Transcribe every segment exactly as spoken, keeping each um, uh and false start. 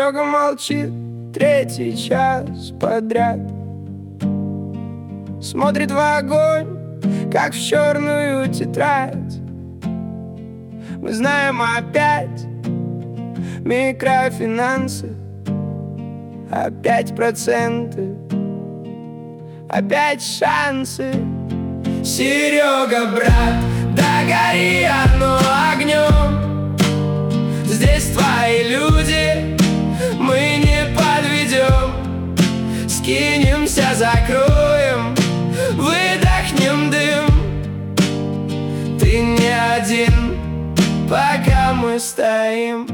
Серега молчит третий час подряд, смотрит в огонь, как в черную тетрадь. Мы знаем опять микрофинансы, опять проценты, опять шансы. Серега, брат, догори оно огнем. Здесь твои люди, мы не подведем. Скинемся, закроем, выдохнем дым. Ты не один, пока мы стоим.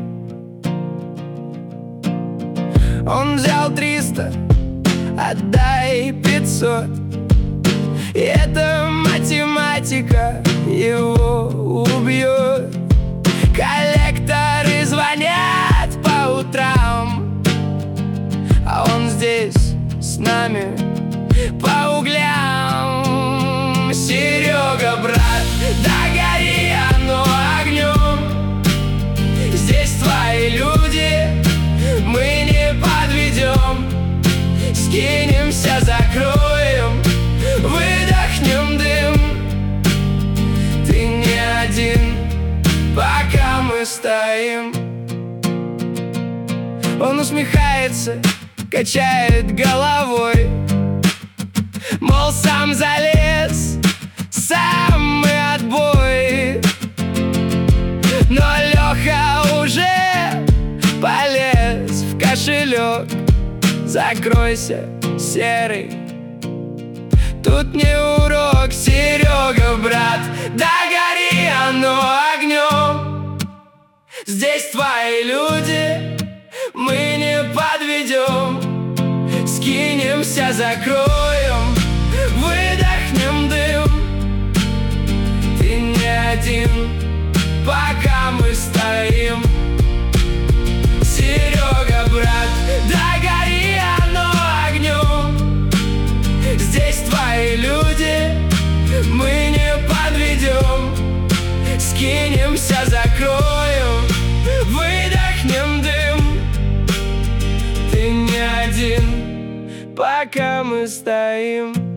Он взял триста, отдай пятьсот. И эта математика его убьет. Коллекторы звонят по утрам, а он здесь с нами по углям. Серега, брат, догори оно огнем. Здесь твои люди, мы не подведем. Скинемся, закроем, выдохнем дым. Ты не один, пока мы стоим. Он усмехается, качает головой, мол, сам залез, сам и отбой. Но Леха уже полез в кошелек. Закройся, серый, тут не урок. Серега, брат, догори оно огнем. Здесь твои люди, мы не подведем. Скинемся, закроем, выдохнем дым. Ты не один, пока мы стоим. Серега, брат, догори оно огнем. Здесь твои люди, мы не подведем. Скинемся, закроем, выдохнем дым. Ты не один, пока мы стоим.